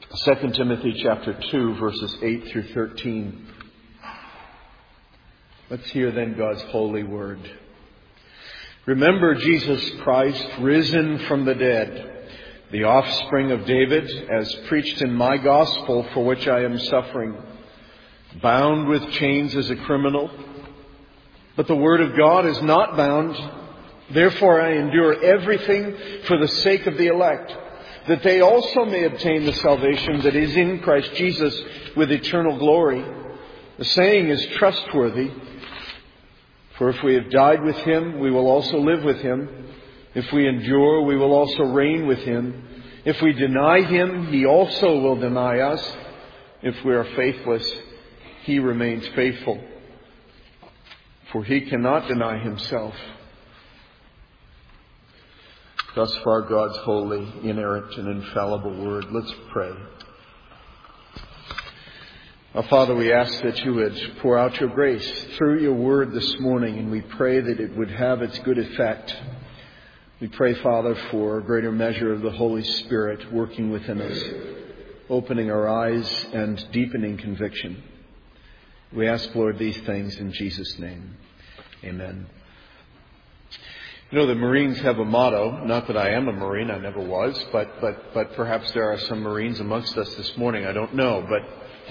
2 Timothy chapter 2, verses 8 through 13. Let's hear then God's holy word. Remember Jesus Christ, risen from the dead, the offspring of David, as preached in my gospel, for which I am suffering, bound with chains as a criminal. But the word of God is not bound. Therefore I endure everything for the sake of the elect, that they also may obtain the salvation that is in Christ Jesus with eternal glory. The saying is trustworthy. For if we have died with Him, we will also live with Him. If we endure, we will also reign with Him. If we deny Him, He also will deny us. If we are faithless, He remains faithful, for He cannot deny Himself. Thus far, God's holy, inerrant, and infallible word. Let's pray. Our Father, we ask that you would pour out your grace through your word this morning, and we pray that it would have its good effect. We pray, Father, for a greater measure of the Holy Spirit working within us, opening our eyes and deepening conviction. We ask, Lord, these things in Jesus' name. Amen. You know, the Marines have a motto. Not that I am a Marine, I never was, but perhaps there are some Marines amongst us this morning. I don't know, but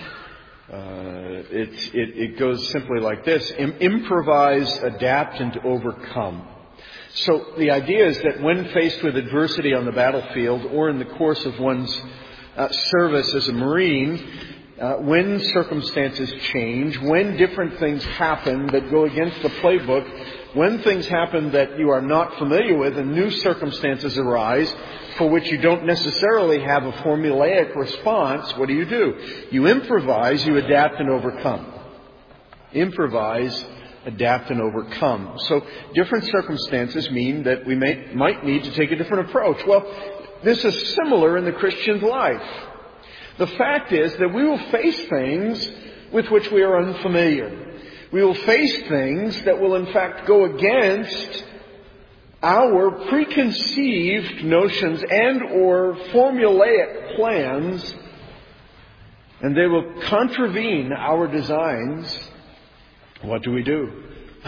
it goes simply like this: improvise, adapt, and overcome. So the idea is that when faced with adversity on the battlefield or in the course of one's service as a Marine, when circumstances change, when different things happen that go against the playbook, when things happen that you are not familiar with and new circumstances arise for which you don't necessarily have a formulaic response, what do? You improvise, you adapt and overcome. Improvise, adapt and overcome. So different circumstances mean that we might need to take a different approach. Well, this is similar in the Christian's life. The fact is that we will face things with which we are unfamiliar. We will face things that will in fact go against our preconceived notions and or formulaic plans, and they will contravene our designs. What do?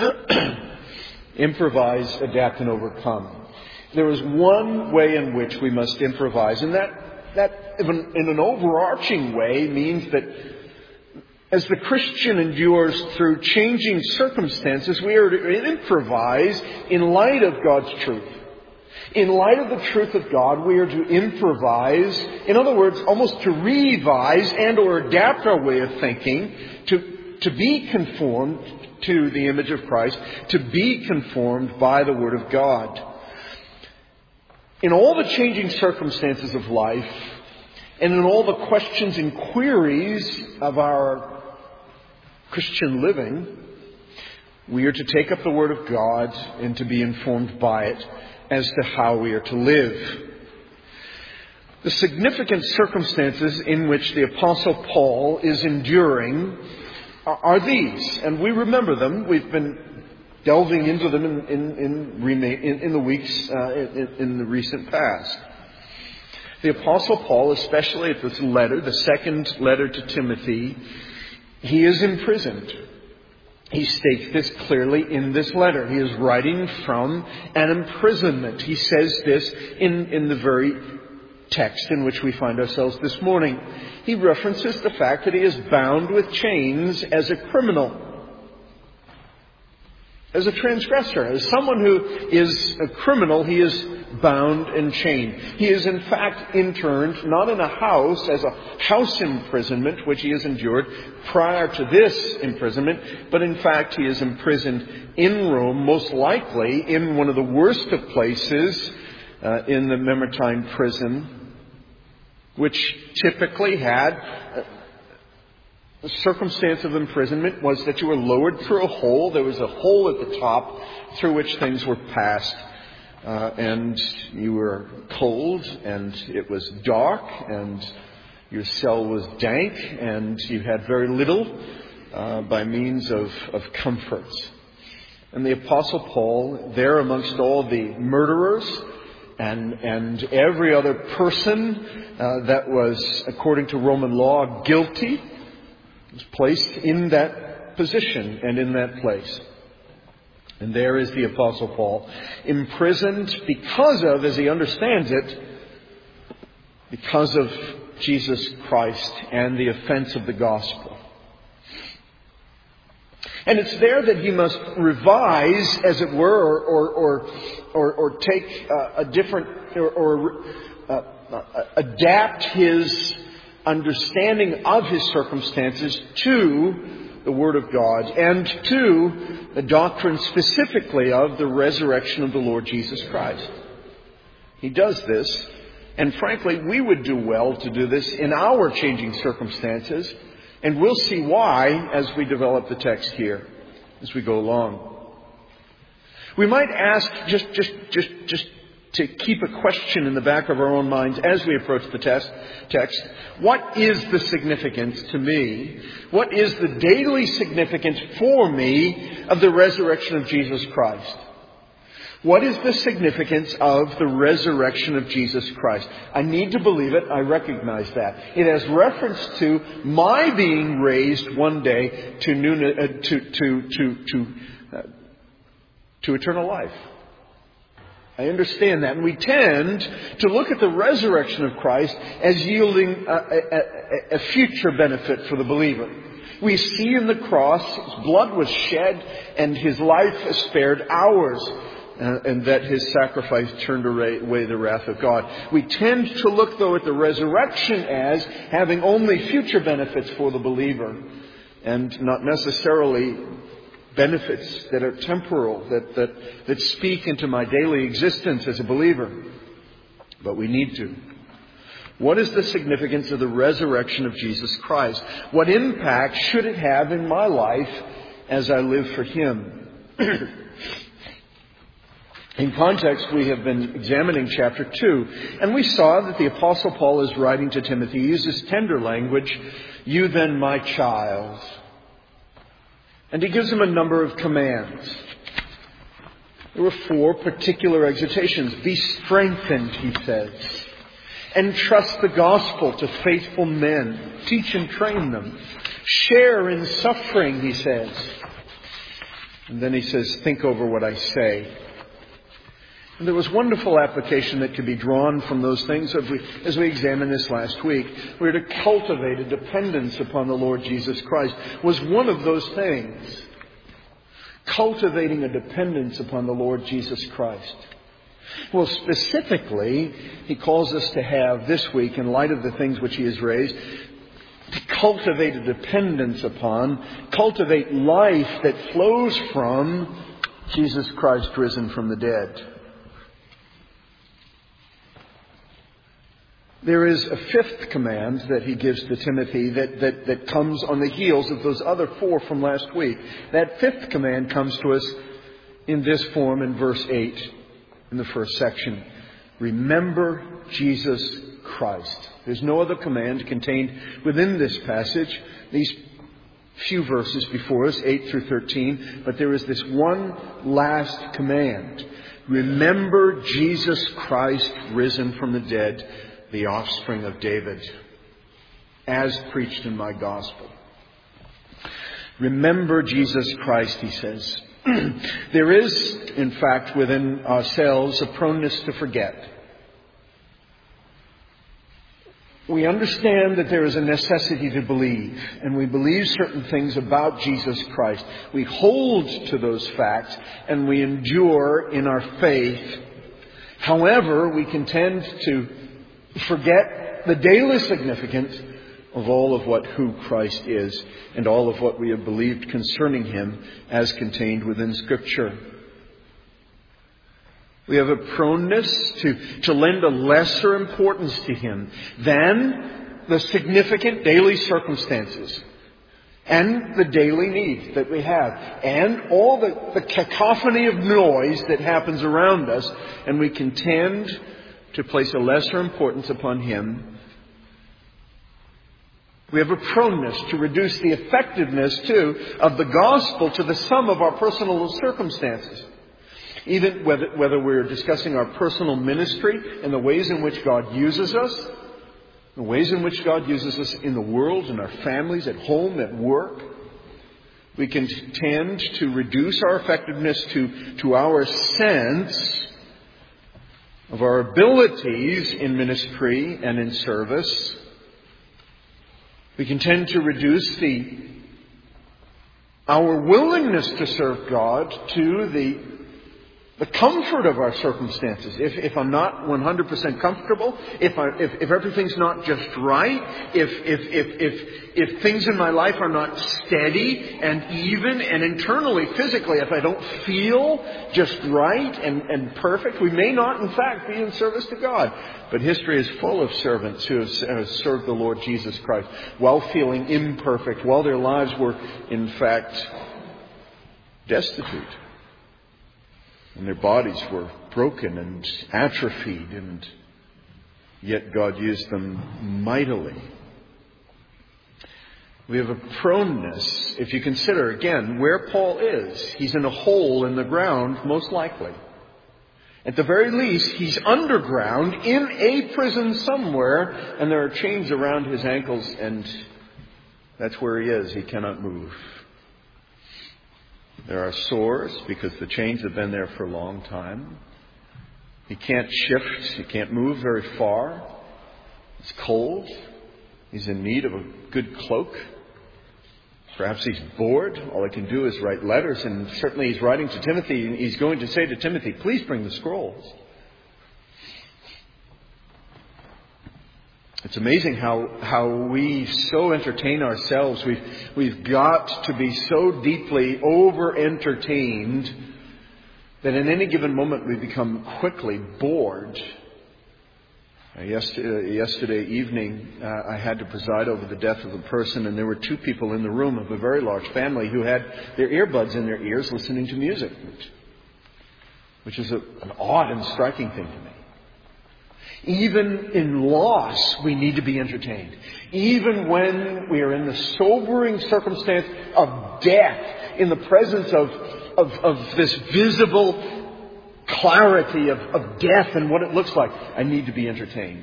Improvise, adapt, and overcome. There is one way in which we must improvise, and that in an overarching way means that as the Christian endures through changing circumstances, we are to improvise in light of God's truth. In light of the truth of God, we are to improvise, in other words, almost to revise and or adapt our way of thinking to be conformed to the image of Christ, to be conformed by the Word of God. In all the changing circumstances of life, and in all the questions and queries of our Christian living, we are to take up the Word of God and to be informed by it as to how we are to live. The significant circumstances in which the Apostle Paul is enduring are these, and we remember them. We've been delving into them in the weeks in the recent past. The Apostle Paul, especially at this letter, the second letter to Timothy, he is imprisoned. He states this clearly in this letter. He is writing from an imprisonment. He says this in the very text in which we find ourselves this morning. He references the fact that he is bound with chains as a criminal, as a transgressor. As someone who is a criminal, he is bound and chained. He is in fact interned, not in a house, as a house imprisonment, which he has endured prior to this imprisonment, but in fact he is imprisoned in Rome, most likely in one of the worst of places, in the Mamertine prison, which typically had the circumstance of imprisonment was that you were lowered through a hole. There was a hole at the top through which things were passed. And you were cold, and it was dark, and your cell was dank, and you had very little by means of comforts. And the Apostle Paul, there amongst all the murderers and every other person that was, according to Roman law, guilty was placed in that position and in that place. And there is the Apostle Paul, imprisoned because of, as he understands it, because of Jesus Christ and the offense of the gospel. And it's there that he must revise, as it were, or take a different, or adapt his understanding of his circumstances to the Word of God and to the doctrine specifically of the resurrection of the Lord Jesus Christ. He does this, and frankly, we would do well to do this in our changing circumstances, and we'll see why as we develop the text here, as we go along. We might ask, just to keep a question in the back of our own minds as we approach the text, what is the significance to me? What is the daily significance for me of the resurrection of Jesus Christ? What is the significance of the resurrection of Jesus Christ? I need to believe it. I recognize that. It has reference to my being raised one day to eternal life. I understand that. And we tend to look at the resurrection of Christ as yielding a future benefit for the believer. We see in the cross, His blood was shed and His life spared ours. And that His sacrifice turned away the wrath of God. We tend to look, though, at the resurrection as having only future benefits for the believer, and not necessarily benefits that are temporal, that speak into my daily existence as a believer. But we need to. What is the significance of the resurrection of Jesus Christ? What impact should it have in my life as I live for Him? In context, we have been examining chapter 2, and we saw that the Apostle Paul is writing to Timothy. He uses tender language, "You then, my child." And he gives him a number of commands. There were 4 particular exhortations. Be strengthened, he says. Entrust the gospel to faithful men. Teach and train them. Share in suffering, he says. And then he says, think over what I say. And there was wonderful application that could be drawn from those things as we examined this last week. We're to cultivate a dependence upon the Lord Jesus Christ was one of those things. Cultivating a dependence upon the Lord Jesus Christ. Well, specifically, he calls us to have this week, in light of the things which he has raised, to cultivate a dependence upon, cultivate life that flows from Jesus Christ risen from the dead. There is a 5th command that he gives to Timothy that comes on the heels of those other 4 from last week. That 5th command comes to us in this form in verse 8 in the first section. Remember Jesus Christ. There's no other command contained within this passage, these few verses before us, 8 through 13, but there is this one last command. Remember Jesus Christ risen from the dead, the offspring of David, as preached in my gospel. Remember Jesus Christ, he says. There is, in fact, within ourselves a proneness to forget. We understand that there is a necessity to believe, and we believe certain things about Jesus Christ. We hold to those facts, and we endure in our faith. However, we can tend to forget the daily significance of all of who Christ is and all of what we have believed concerning Him as contained within Scripture. We have a proneness to lend a lesser importance to Him than the significant daily circumstances and the daily need that we have and all the cacophony of noise that happens around us, and we can tend to place a lesser importance upon Him. We have a proneness to reduce the effectiveness, too, of the gospel to the sum of our personal circumstances. Even whether we're discussing our personal ministry and the ways in which God uses us, the ways in which God uses us in the world, in our families, at home, at work, we can tend to reduce our effectiveness to our sense of our abilities in ministry and in service. We can tend to reduce our willingness to serve God to the comfort of our circumstances. If I'm not 100% comfortable, if everything's not just right, if things in my life are not steady and even and internally, physically, if I don't feel just right and perfect, we may not, in fact, be in service to God. But history is full of servants who have served the Lord Jesus Christ while feeling imperfect, while their lives were, in fact, destitute. And their bodies were broken and atrophied, and yet God used them mightily. We have a proneness, if you consider, again, where Paul is. He's in a hole in the ground, most likely. At the very least, he's underground in a prison somewhere, and there are chains around his ankles, and that's where he is. He cannot move. There are sores because the chains have been there for a long time. He can't shift. He can't move very far. It's cold. He's in need of a good cloak. Perhaps he's bored. All he can do is write letters. And certainly he's writing to Timothy. And he's going to say to Timothy, please bring the scrolls. It's amazing how we so entertain ourselves. We've got to be so deeply over-entertained that in any given moment we become quickly bored. Yesterday evening, I had to preside over the death of a person, and there were two people in the room of a very large family who had their earbuds in their ears listening to music, which is an odd and striking thing to me. Even in loss, we need to be entertained. Even when we are in the sobering circumstance of death, in the presence of this visible clarity of death and what it looks like, I need to be entertained.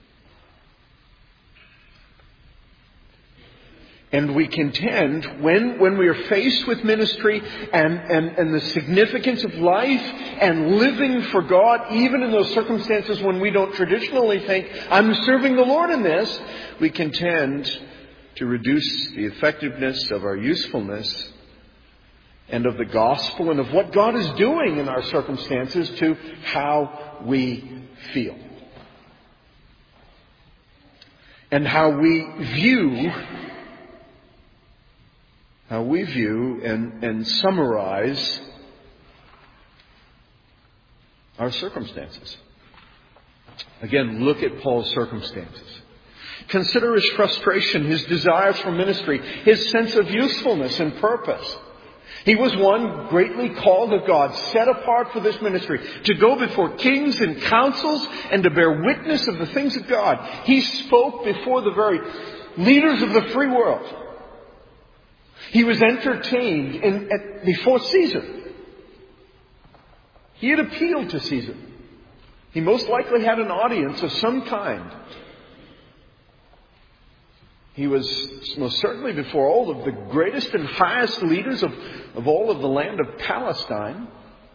And we contend when we are faced with ministry and the significance of life and living for God, even in those circumstances when we don't traditionally think, I'm serving the Lord in this, we contend to reduce the effectiveness of our usefulness and of the gospel and of what God is doing in our circumstances to how we feel. And how we view and summarize our circumstances. Again, look at Paul's circumstances. Consider his frustration, his desires for ministry, his sense of usefulness and purpose. He was one greatly called of God, set apart for this ministry, to go before kings and councils and to bear witness of the things of God. He spoke before the very leaders of the free world. He was entertained before Caesar. He had appealed to Caesar. He most likely had an audience of some kind. He was most certainly before all of the greatest and highest leaders of all of the land of Palestine.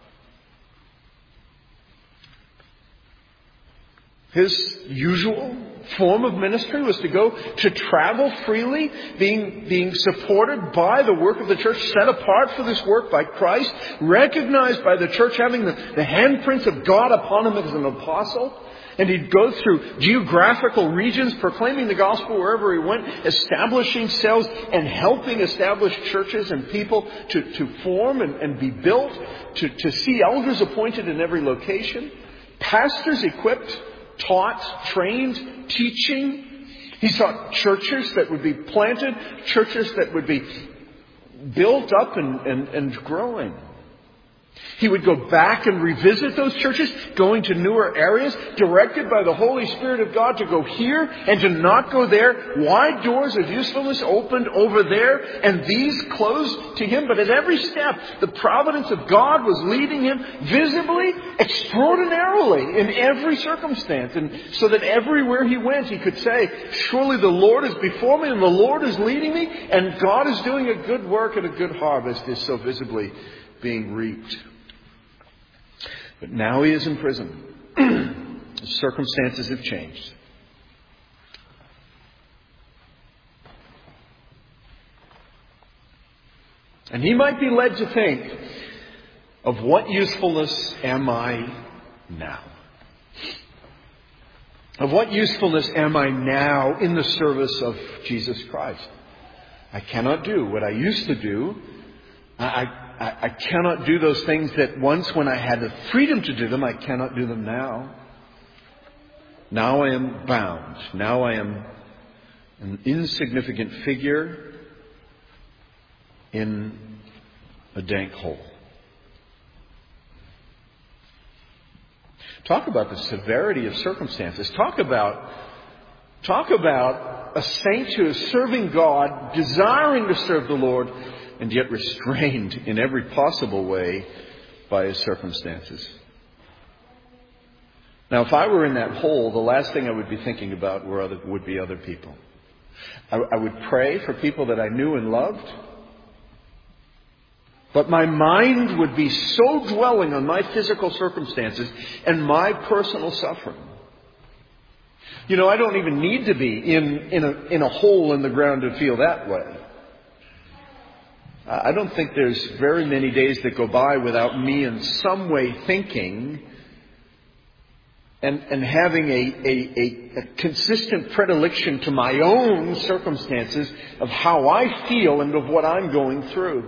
His usual form of ministry was to travel freely, being supported by the work of the church, set apart for this work by Christ, recognized by the church, having the handprints of God upon him as an apostle. And he'd go through geographical regions, proclaiming the gospel wherever he went, establishing cells and helping establish churches and people to form and be built, to see elders appointed in every location, pastors equipped, taught, trained, teaching. He saw churches that would be planted, churches that would be built up and growing. He would go back and revisit those churches, going to newer areas, directed by the Holy Spirit of God to go here and to not go there. Wide doors of usefulness opened over there, and these closed to him. But at every step, the providence of God was leading him visibly, extraordinarily, in every circumstance. And so that everywhere he went, he could say, surely the Lord is before me, and the Lord is leading me, and God is doing a good work, and a good harvest is so visibly being reaped. But now he is in prison. His circumstances have changed. And he might be led to think, of what usefulness am I now? Of what usefulness am I now in the service of Jesus Christ? I cannot do what I used to do. I cannot do those things that once when I had the freedom to do them, I cannot do them now. Now I am bound. Now I am an insignificant figure in a dank hole. Talk about the severity of circumstances. Talk about a saint who is serving God, desiring to serve the Lord, and yet restrained in every possible way by his circumstances. Now, if I were in that hole, the last thing I would be thinking about would be other people. I would pray for people that I knew and loved, but my mind would be so dwelling on my physical circumstances and my personal suffering. You know, I don't even need to be in a hole in the ground to feel that way. I don't think there's very many days that go by without me in some way thinking and having a consistent predilection to my own circumstances of how I feel and of what I'm going through.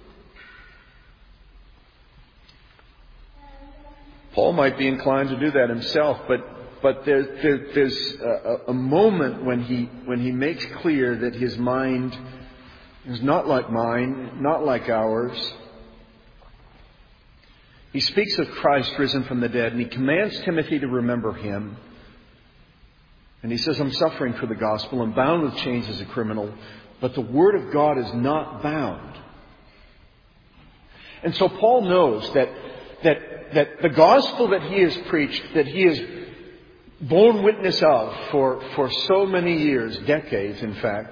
Paul might be inclined to do that himself, but there's a moment when he makes clear that his mind is not like mine, not like ours. He speaks of Christ risen from the dead, and he commands Timothy to remember him. And he says, I'm suffering for the gospel. I'm bound with chains as a criminal, but the word of God is not bound. And so Paul knows that the gospel that he has preached, that he has borne witness of for so many years, decades in fact,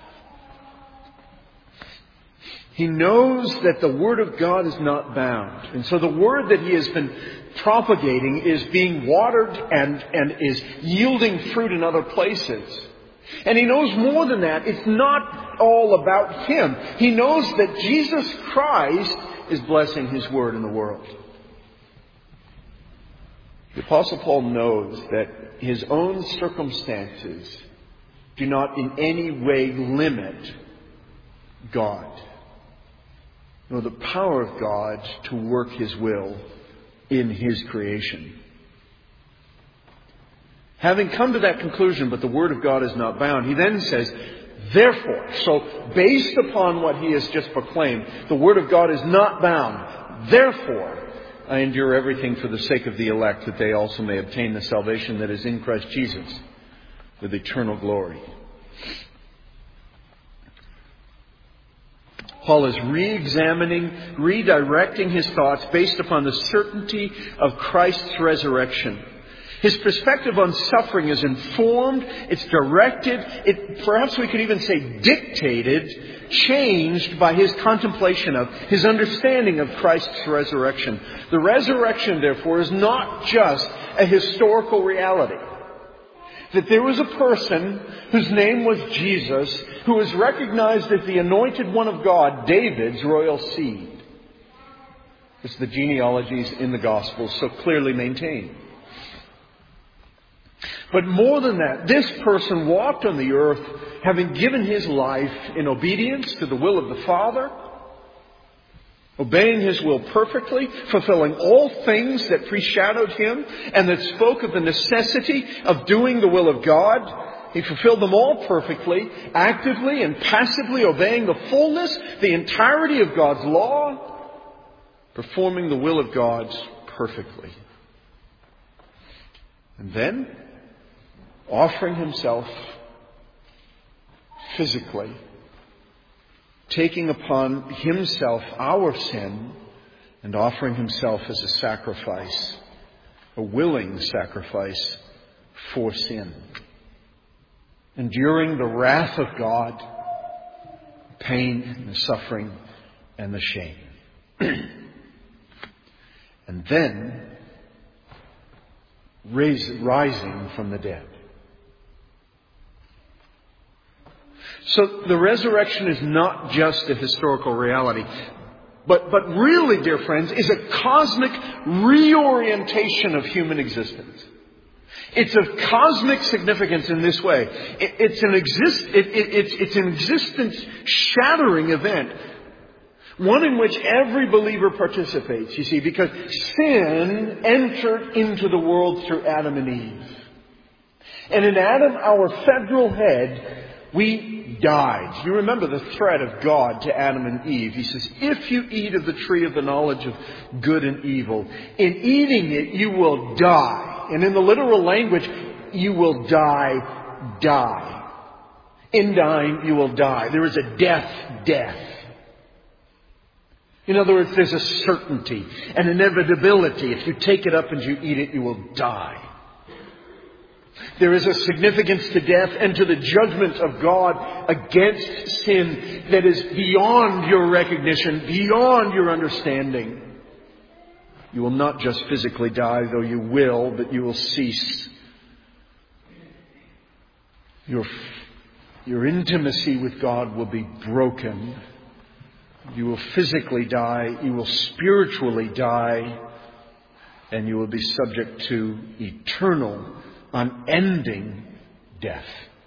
he knows that the Word of God is not bound. And so the Word that he has been propagating is being watered and is yielding fruit in other places. And he knows more than that. It's not all about him. He knows that Jesus Christ is blessing his Word in the world. The Apostle Paul knows that his own circumstances do not in any way limit God, nor the power of God to work his will in his creation. Having come to that conclusion, but the Word of God is not bound, he then says, therefore, so based upon what he has just proclaimed, the Word of God is not bound. Therefore, I endure everything for the sake of the elect, that they also may obtain the salvation that is in Christ Jesus with eternal glory. Paul is re-examining, redirecting his thoughts based upon the certainty of Christ's resurrection. His perspective on suffering is informed, it's directed, perhaps we could even say dictated, changed by his contemplation of, his understanding of Christ's resurrection. The resurrection, therefore, is not just a historical reality. That there was a person whose name was Jesus, who was recognized as the anointed one of God, David's royal seed. As the genealogies in the Gospels so clearly maintain. But more than that, this person walked on the earth having given his life in obedience to the will of the Father, obeying his will perfectly, fulfilling all things that foreshadowed him and that spoke of the necessity of doing the will of God. He fulfilled them all perfectly, actively and passively obeying the fullness, the entirety of God's law. performing the will of God perfectly. And then offering himself physically, taking upon himself our sin and offering himself as a sacrifice, a willing sacrifice for sin. Enduring the wrath of God, the pain and the suffering and the shame. And then rising from the dead. So the resurrection is not just a historical reality, but really, dear friends, is a cosmic reorientation of human existence. It's of cosmic significance in this way. It's an existence-shattering event. One in which every believer participates, you see, because sin entered into the world through Adam and Eve. And in Adam, our federal head, we died. You remember the threat of God to Adam and Eve. He says, if you eat of the tree of the knowledge of good and evil, in eating it you will die. And in the literal language, you will die. In dying, you will die. There is a death. In other words, there's a certainty, an inevitability. If you take it up and you eat it, you will die. There is a significance to death and to the judgment of God against sin that is beyond your recognition, beyond your understanding. You will not just physically die, though you will, but you will cease. Your intimacy with God will be broken. You will physically die, you will spiritually die, and you will be subject to eternal, unending death.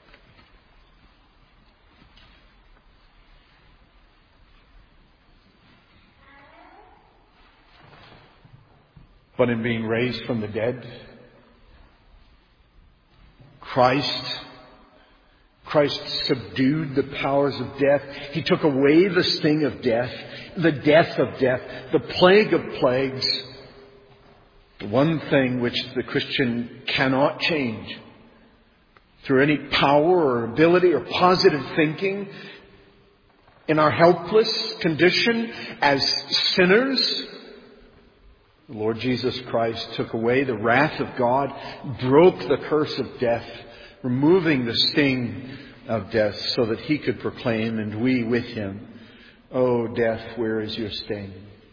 But in being raised from the dead, Christ subdued the powers of death. He took away the sting of death, the death of death, the plague of plagues. The one thing which the Christian cannot change through any power or ability or positive thinking in our helpless condition as sinners. The Lord Jesus Christ took away the wrath of God, broke the curse of death, removing the sting of death so that he could proclaim, and we with him, "O death, where is your sting?"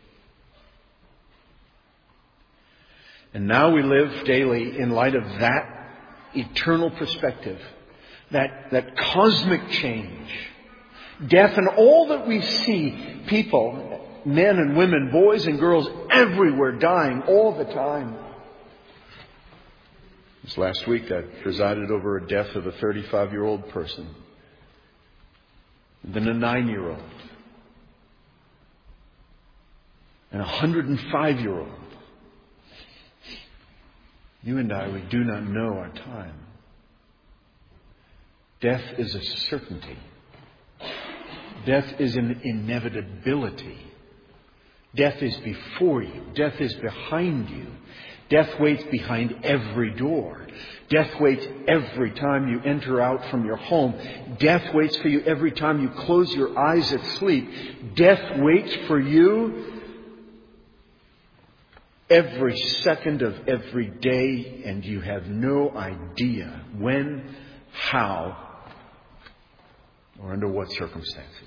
And now we live daily in light of that eternal perspective, that cosmic change. Death and all that we see, people, men and women, boys and girls everywhere dying all the time. This last week I presided over a death of a 35-year-old person, then a 9-year-old, and a 105-year-old. You and I, we do not know our time. Death is a certainty. Death is an inevitability. Death is before you. Death is behind you. Death waits behind every door. Death waits every time you enter out from your home. Death waits for you every time you close your eyes at sleep. Death waits for you every second of every day, and you have no idea when, how, or under what circumstances.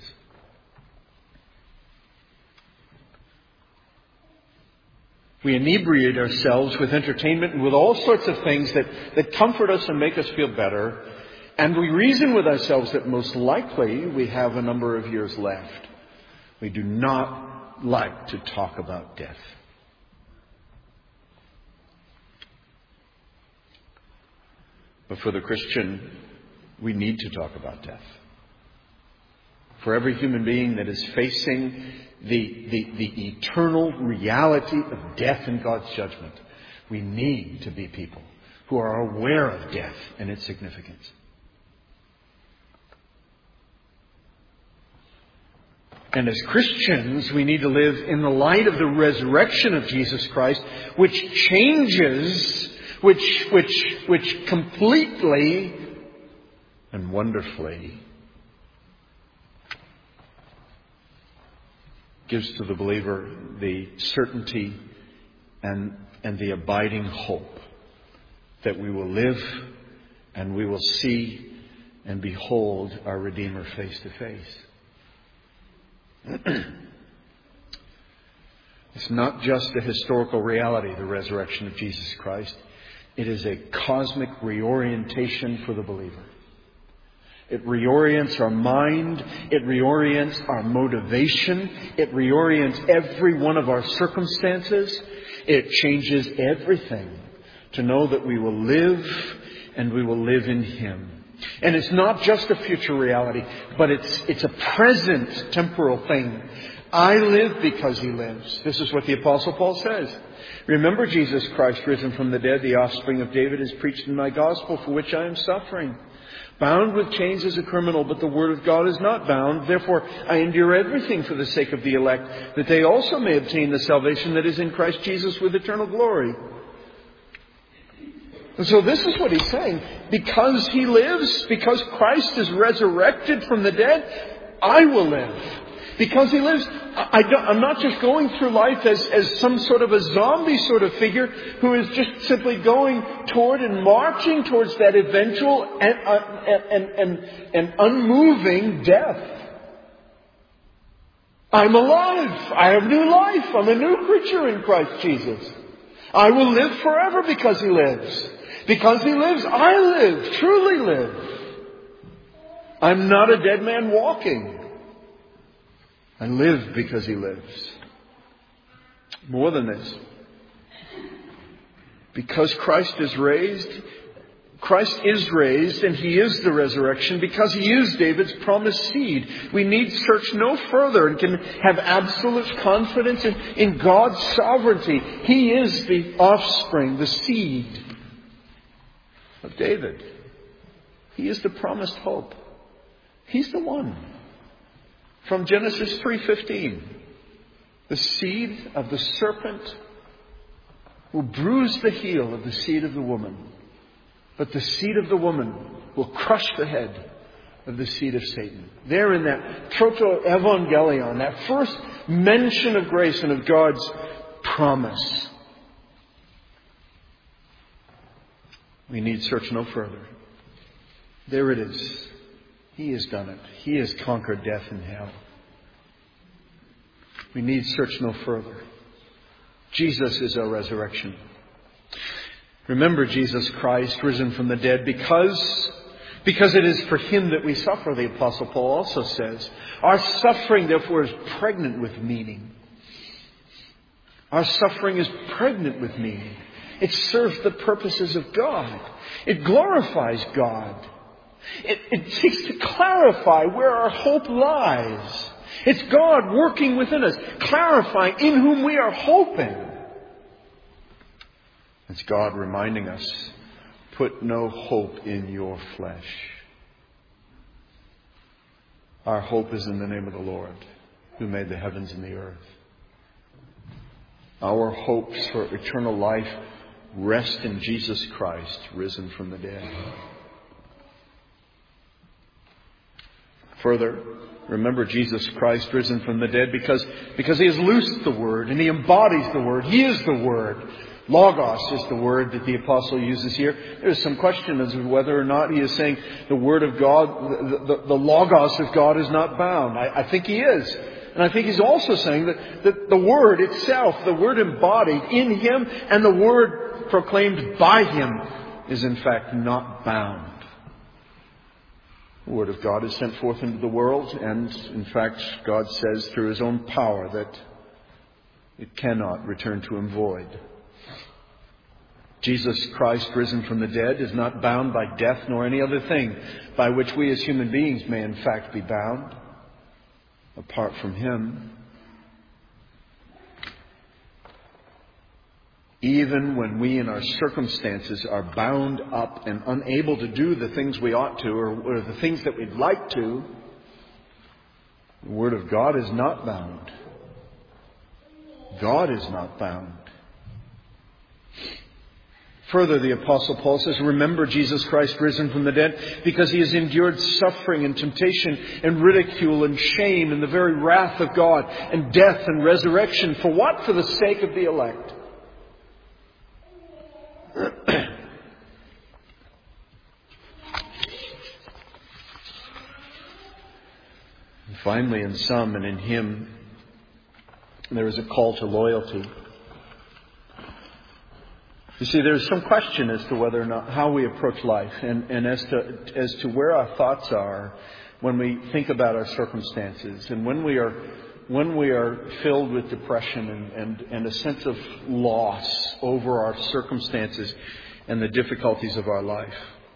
We inebriate ourselves with entertainment and with all sorts of things that comfort us and make us feel better. And we reason with ourselves that most likely we have a number of years left. We do not like to talk about death. But for the Christian, we need to talk about death. For every human being that is facing the eternal reality of death and God's judgment, we need to be people who are aware of death and its significance. And as Christians, we need to live in the light of the resurrection of Jesus Christ, which changes, which completely and wonderfully gives to the believer the certainty and the abiding hope that we will live and we will see and behold our Redeemer face to face. It's not just a historical reality, the resurrection of Jesus Christ. It is a cosmic reorientation for the believer. It reorients our mind. It reorients our motivation. It reorients every one of our circumstances. It changes everything to know that we will live and we will live in Him. And it's not just a future reality, but it's a present temporal thing. I live because He lives. This is what the Apostle Paul says. Remember Jesus Christ risen from the dead, the offspring of David, is preached in my gospel, for which I am suffering. Bound with chains as a criminal, but the word of God is not bound. Therefore, I endure everything for the sake of the elect, that they also may obtain the salvation that is in Christ Jesus with eternal glory. And so this is what he's saying. Because He lives, because Christ is resurrected from the dead, I will live. Because He lives, I'm not just going through life as some sort of a zombie sort of figure who is just simply going toward and marching towards that eventual and unmoving death. I'm alive. I have new life. I'm a new creature in Christ Jesus. I will live forever because He lives. Because He lives, I live, truly live. I'm not a dead man walking. I live because He lives. More than this. Because Christ is raised and He is the resurrection, because He is David's promised seed. We need search no further and can have absolute confidence in God's sovereignty. He is the offspring, the seed of David. He is the promised hope. He's the one. From Genesis 3:15, the seed of the serpent will bruise the heel of the seed of the woman, but the seed of the woman will crush the head of the seed of Satan. There in that proto-evangelion, that first mention of grace and of God's promise. We need search no further. There it is. He has done it. He has conquered death and hell. We need search no further. Jesus is our resurrection. Remember Jesus Christ risen from the dead because it is for Him that we suffer, the Apostle Paul also says. Our suffering, therefore, is pregnant with meaning. Our suffering is pregnant with meaning. It serves the purposes of God. It glorifies God. It seeks to clarify where our hope lies. It's God working within us, clarifying in whom we are hoping. It's God reminding us, put no hope in your flesh. Our hope is in the name of the Lord, who made the heavens and the earth. Our hopes for eternal life rest in Jesus Christ, risen from the dead. Further, remember Jesus Christ risen from the dead because He has loosed the Word and He embodies the Word. He is the Word. Logos is the word that the Apostle uses here. There's some question as to whether or not he is saying the Word of God, the Logos of God is not bound. I think he is. And I think he's also saying that the Word itself, the Word embodied in Him and the Word proclaimed by Him is in fact not bound. The Word of God is sent forth into the world, and in fact God says through His own power that it cannot return to Him void. Jesus Christ risen from the dead is not bound by death nor any other thing by which we as human beings may in fact be bound. Apart from Him, even when we in our circumstances are bound up and unable to do the things we ought to or the things that we'd like to, The Word of God is not bound. God is not bound. Further, the Apostle Paul says, remember Jesus Christ risen from the dead, because He has endured suffering and temptation and ridicule and shame and the very wrath of God and death and resurrection. For what? For the sake of the elect. And finally, in some and in Him, there is a call to loyalty. You see, there's some question as to whether or not how we approach life and as to where our thoughts are when we think about our circumstances and when we are filled with depression and a sense of loss over our circumstances and the difficulties of our life.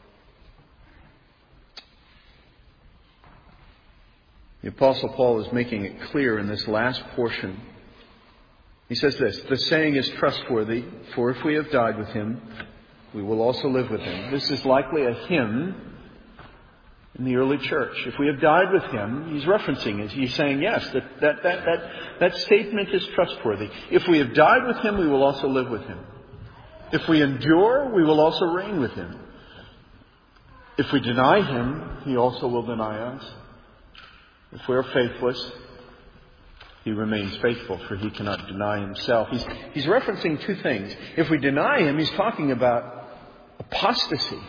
The Apostle Paul is making it clear in this last portion. He says this, the saying is trustworthy, for if we have died with Him, we will also live with Him. This is likely a hymn in the early church. If we have died with Him, he's referencing it. He's saying, yes, that statement is trustworthy. If we have died with Him, we will also live with Him. If we endure, we will also reign with Him. If we deny Him, He also will deny us. If we are faithless, He remains faithful, for He cannot deny Himself. He's referencing two things. If we deny Him, He's talking about apostasy.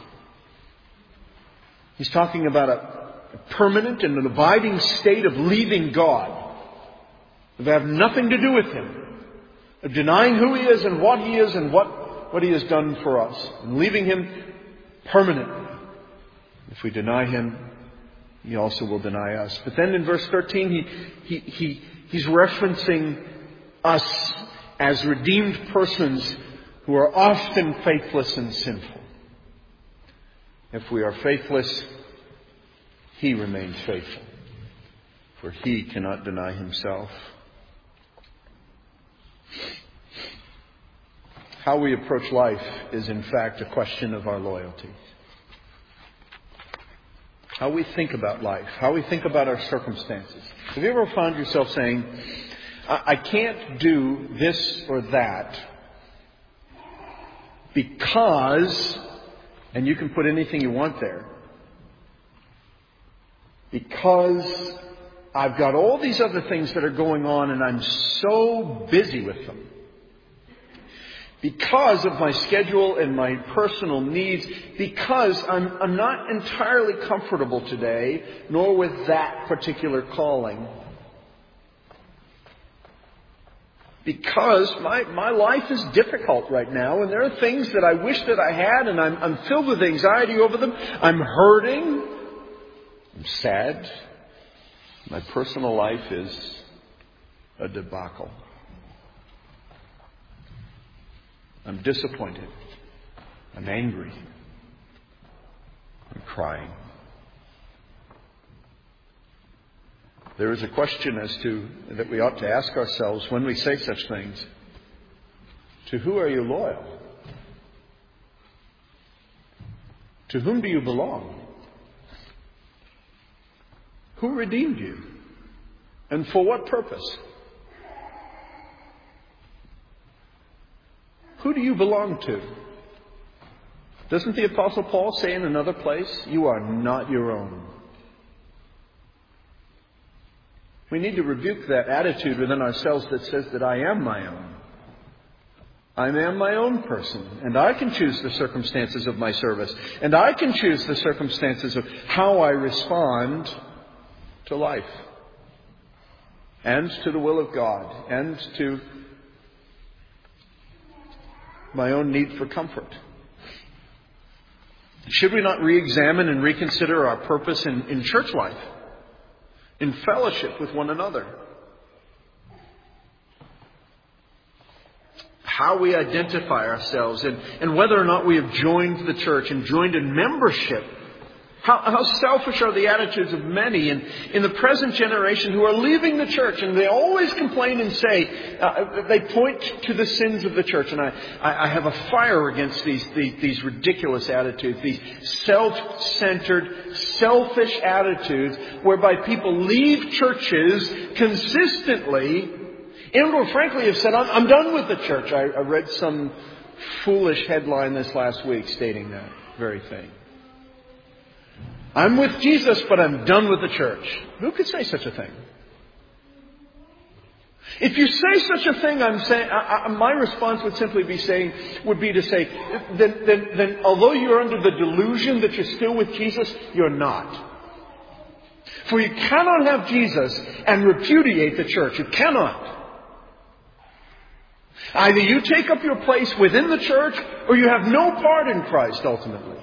He's talking about a permanent and an abiding state of leaving God, of having nothing to do with Him, of denying who He is and what He is and what He has done for us, and leaving Him permanently. If we deny Him, He also will deny us. But then in verse 13, He's referencing us as redeemed persons who are often faithless and sinful. If we are faithless, He remains faithful, for He cannot deny Himself. How we approach life is in fact a question of our loyalty. How we think about life, how we think about our circumstances. Have you ever found yourself saying, I can't do this or that because, and you can put anything you want there, because I've got all these other things that are going on and I'm so busy with them. Because of my schedule and my personal needs, because I'm not entirely comfortable today, nor with that particular calling. Because my life is difficult right now, and there are things that I wish that I had, and I'm filled with anxiety over them. I'm hurting. I'm sad. My personal life is a debacle. I'm disappointed. I'm angry. I'm crying. There is a question that we ought to ask ourselves when we say such things. To who are you loyal? To whom do you belong? Who redeemed you? And for what purpose? Who do you belong to? Doesn't the Apostle Paul say in another place, you are not your own? We need to rebuke that attitude within ourselves that says that I am my own. I am my own person, and I can choose the circumstances of my service, and I can choose the circumstances of how I respond to life, and to the will of God, and to my own need for comfort. Should we not re-examine and reconsider our purpose in church life, in fellowship with one another? How we identify ourselves and whether or not we have joined the church and joined in membership How selfish are the attitudes of many in the present generation who are leaving the church, and they always complain and say, they point to the sins of the church. And I have a fire against these ridiculous attitudes, these self-centered, selfish attitudes whereby people leave churches consistently and or frankly have said, I'm done with the church. I read some foolish headline this last week stating that very thing. I'm with Jesus, but I'm done with the church. Who could say such a thing? If you say such a thing, I'm saying, my response would simply be to say, then although you're under the delusion that you're still with Jesus, you're not. For you cannot have Jesus and repudiate the church. You cannot. Either you take up your place within the church, or you have no part in Christ ultimately.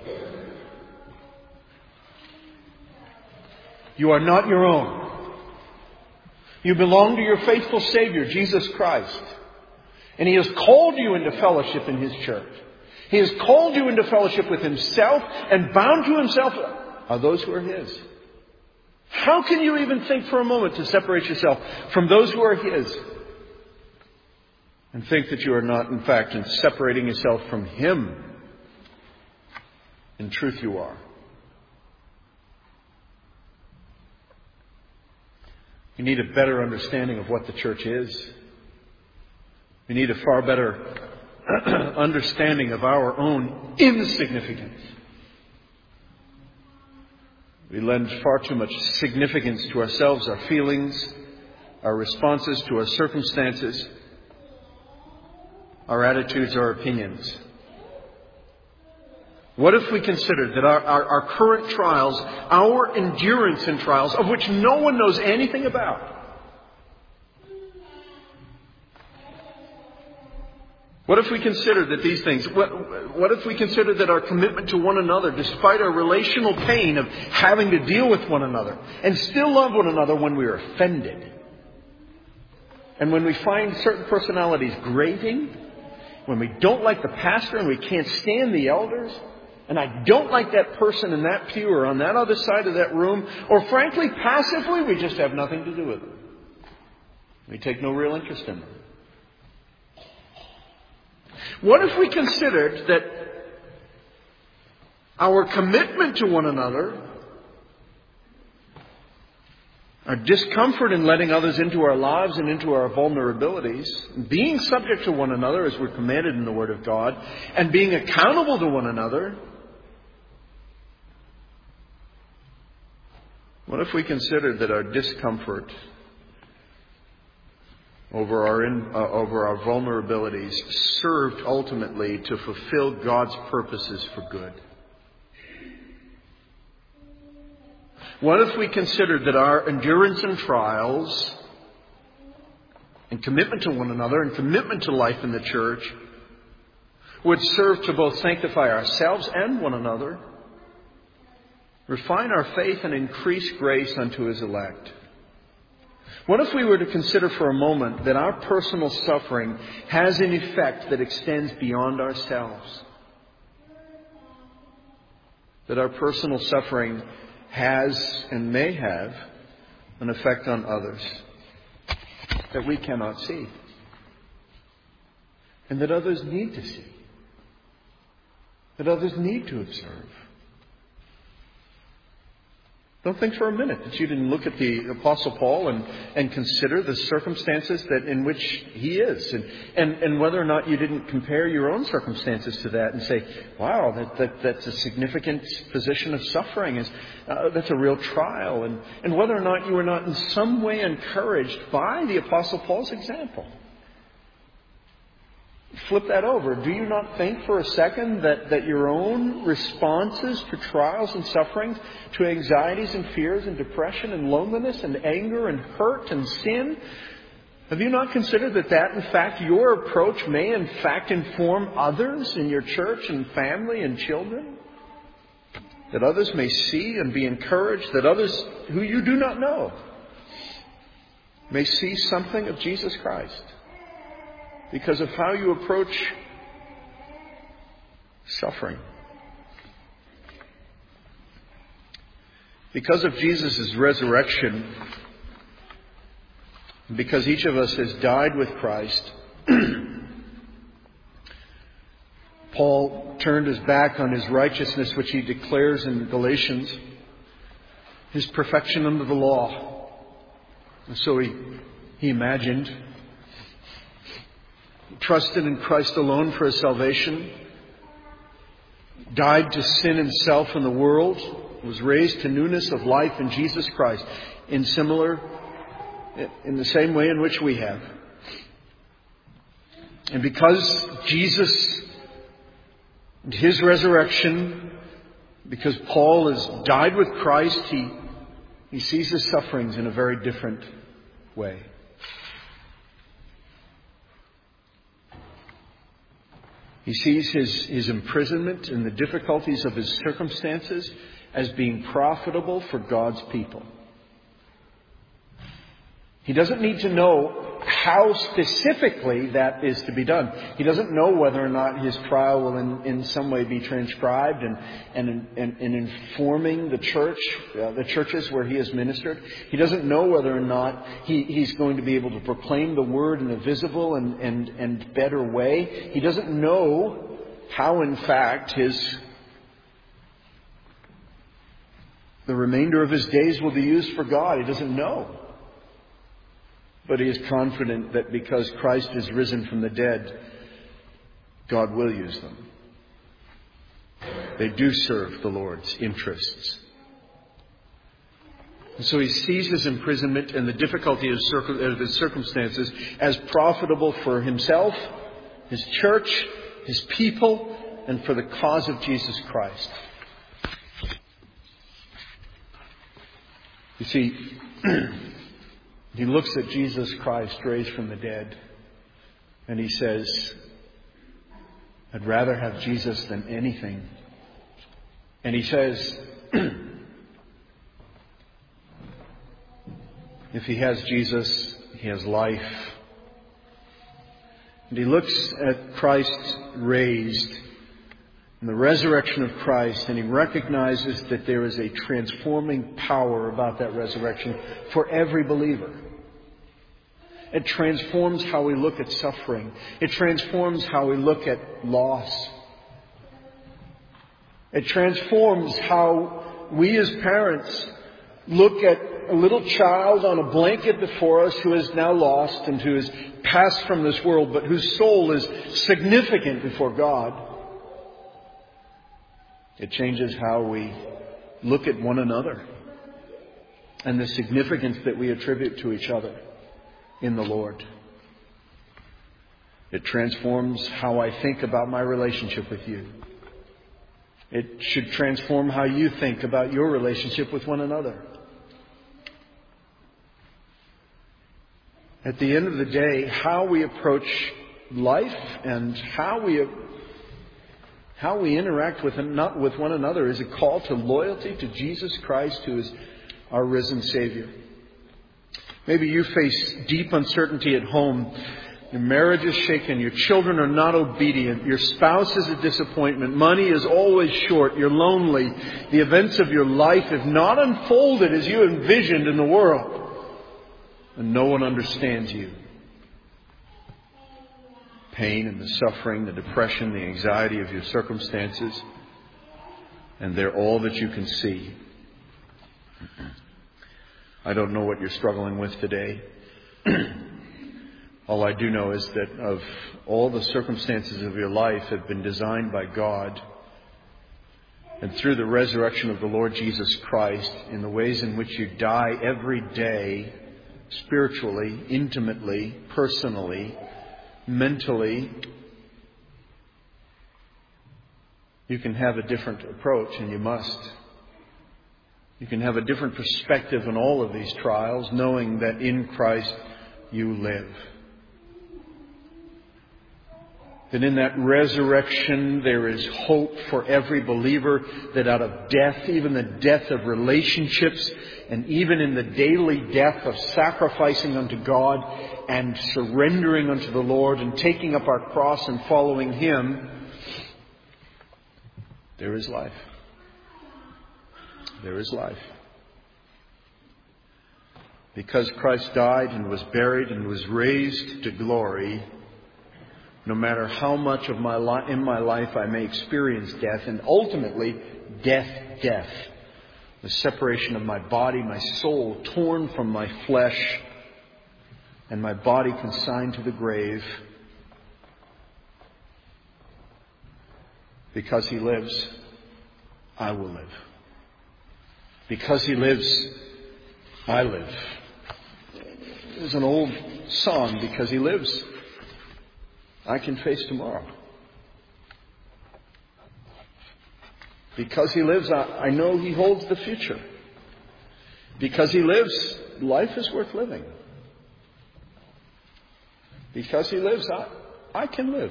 You are not your own. You belong to your faithful Savior, Jesus Christ. And He has called you into fellowship in His church. He has called you into fellowship with Himself, and bound to Himself are those who are His. How can you even think for a moment to separate yourself from those who are His? And think that you are not, in fact, in separating yourself from Him. In truth, you are. We need a better understanding of what the church is. We need a far better understanding of our own insignificance. We lend far too much significance to ourselves, our feelings, our responses to our circumstances, our attitudes, our opinions. What if we considered that our current trials, our endurance in trials, of which no one knows anything about, what if we considered that these things, what if we considered that our commitment to one another, despite our relational pain of having to deal with one another, and still love one another when we are offended, and when we find certain personalities grating, when we don't like the pastor and we can't stand the elders, and I don't like that person in that pew or on that other side of that room, or frankly, passively, we just have nothing to do with them. We take no real interest in them. What if we considered that our commitment to one another, our discomfort in letting others into our lives and into our vulnerabilities, being subject to one another as we're commanded in the Word of God, and being accountable to one another, what if we considered that our discomfort over our vulnerabilities served ultimately to fulfill God's purposes for good? What if we considered that our endurance in trials and commitment to one another and commitment to life in the church would serve to both sanctify ourselves and one another, refine our faith, and increase grace unto His elect? What if we were to consider for a moment that our personal suffering has an effect that extends beyond ourselves? That our personal suffering has and may have an effect on others that we cannot see, and that others need to see, that others need to observe. Don't think for a minute that you didn't look at the Apostle Paul and consider the circumstances in which he is, and whether or not you didn't compare your own circumstances to that and say, wow, that's a significant position of suffering, that's a real trial, and whether or not you were not in some way encouraged by the Apostle Paul's example. Flip that over. Do you not think for a second that your own responses to trials and sufferings, to anxieties and fears and depression and loneliness and anger and hurt and sin, have you not considered that in fact your approach may in fact inform others in your church and family and children? That others may see and be encouraged, that others who you do not know may see something of Jesus Christ because of how you approach suffering. Because of Jesus' resurrection, because each of us has died with Christ, Paul turned his back on his righteousness, which he declares in Galatians, his perfection under the law. And so he imagined, trusted in Christ alone for his salvation, died to sin himself and the world, was raised to newness of life in Jesus Christ in the same way in which we have. And because Jesus and his resurrection, because Paul has died with Christ, he sees his sufferings in a very different way. He sees his imprisonment and the difficulties of his circumstances as being profitable for God's people. He doesn't need to know how specifically that is to be done. He doesn't know whether or not his trial will in some way be transcribed and informing the churches where he has ministered. He doesn't know whether or not he's going to be able to proclaim the word in a visible and better way. He doesn't know how, in fact, the remainder of his days will be used for God. He doesn't know. But he is confident that because Christ is risen from the dead, God will use them. They do serve the Lord's interests. And so he sees his imprisonment and the difficulty of his circumstances as profitable for himself, his church, his people, and for the cause of Jesus Christ. You see, he looks at Jesus Christ raised from the dead and he says, I'd rather have Jesus than anything. And he says, if he has Jesus, he has life. And he looks at Christ raised and the resurrection of Christ, and he recognizes that there is a transforming power about that resurrection for every believer. It transforms how we look at suffering. It transforms how we look at loss. It transforms how we as parents look at a little child on a blanket before us who is now lost and who is passed from this world, but whose soul is significant before God. It changes how we look at one another and the significance that we attribute to each other in the Lord. It transforms how I think about my relationship with you. It should transform how you think about your relationship with one another. At the end of the day, how we approach life and how we interact with one another is a call to loyalty to Jesus Christ, who is our risen Savior. Maybe you face deep uncertainty at home. Your marriage is shaken. Your children are not obedient. Your spouse is a disappointment. Money is always short. You're lonely. The events of your life have not unfolded as you envisioned in the world. And no one understands you. Pain and the suffering, the depression, the anxiety of your circumstances. And they're all that you can see. I don't know what you're struggling with today. All I do know is that of all the circumstances of your life have been designed by God. And through the resurrection of the Lord Jesus Christ, in the ways in which you die every day, spiritually, intimately, personally, mentally, you can have a different approach, and you must. You can have a different perspective on all of these trials, knowing that in Christ you live. That in that resurrection there is hope for every believer, that out of death, even the death of relationships, and even in the daily death of sacrificing unto God and surrendering unto the Lord and taking up our cross and following Him, there is life. There is life. Because Christ died and was buried and was raised to glory, no matter how much in my life I may experience death, and ultimately death, the separation of my body, my soul torn from my flesh, and my body consigned to the grave, because He lives, I will live. Because He lives, I live. There's an old song, because He lives, I can face tomorrow. Because He lives, I know He holds the future. Because He lives, life is worth living. Because He lives, I can live.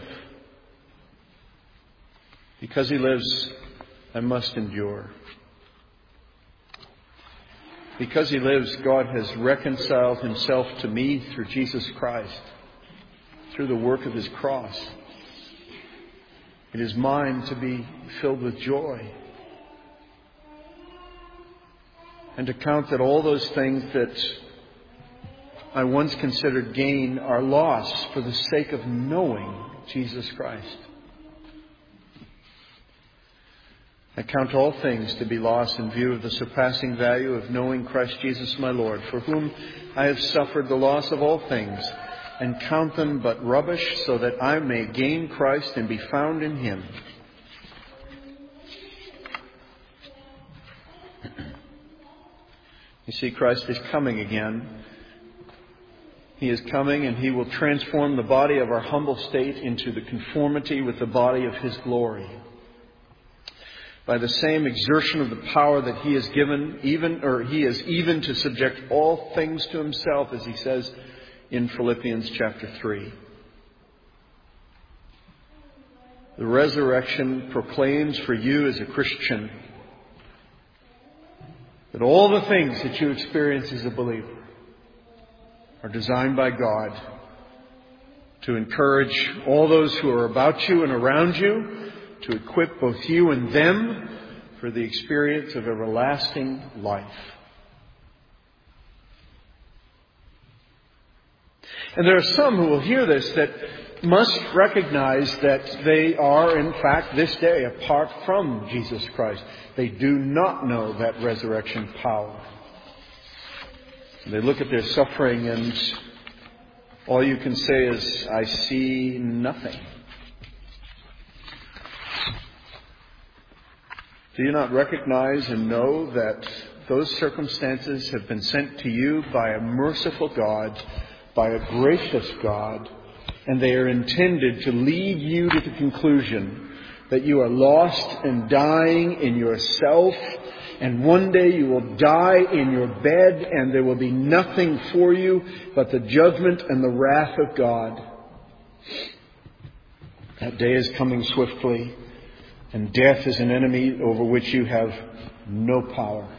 Because He lives, I must endure. Because He lives, God has reconciled Himself to me through Jesus Christ, through the work of His cross. It is mine to be filled with joy. And to count that all those things that I once considered gain are loss for the sake of knowing Jesus Christ. I count all things to be lost in view of the surpassing value of knowing Christ Jesus my Lord, for whom I have suffered the loss of all things, and count them but rubbish, so that I may gain Christ and be found in Him. You see, Christ is coming again. He is coming, and He will transform the body of our humble state into the conformity with the body of His glory. By the same exertion of the power that He has given, He is even to subject all things to Himself, as He says in Philippians chapter 3. The resurrection proclaims for you as a Christian that all the things that you experience as a believer are designed by God to encourage all those who are about you and around you, to equip both you and them for the experience of everlasting life. And there are some who will hear this that must recognize that they are, in fact, this day apart from Jesus Christ. They do not know that resurrection power. They look at their suffering and all you can say is, I see nothing. Do you not recognize and know that those circumstances have been sent to you by a merciful God, by a gracious God, and they are intended to lead you to the conclusion that you are lost and dying in yourself, and one day you will die in your bed, and there will be nothing for you but the judgment and the wrath of God. That day is coming swiftly, and death is an enemy over which you have no power.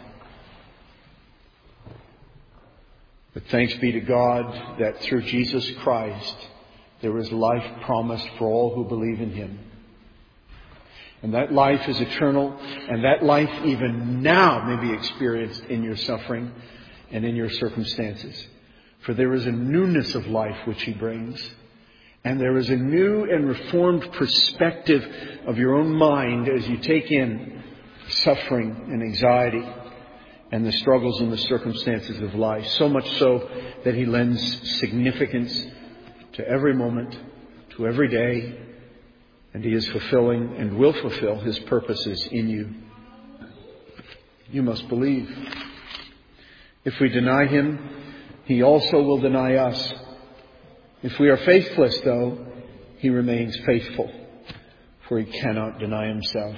But thanks be to God that through Jesus Christ there is life promised for all who believe in Him. And that life is eternal, and that life even now may be experienced in your suffering and in your circumstances. For there is a newness of life which He brings, and there is a new and reformed perspective of your own mind as you take in suffering and anxiety and the struggles and the circumstances of life. So much so that He lends significance to every moment, to every day, and He is fulfilling and will fulfill His purposes in you. You must believe. If we deny Him, He also will deny us. If we are faithless, though, He remains faithful, for He cannot deny Himself.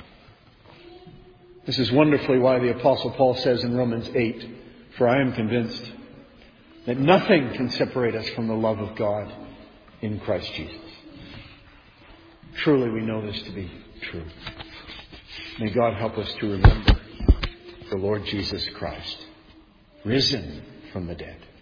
This is wonderfully why the Apostle Paul says in Romans 8, for I am convinced that nothing can separate us from the love of God in Christ Jesus. Truly we know this to be true. May God help us to remember the Lord Jesus Christ, risen from the dead.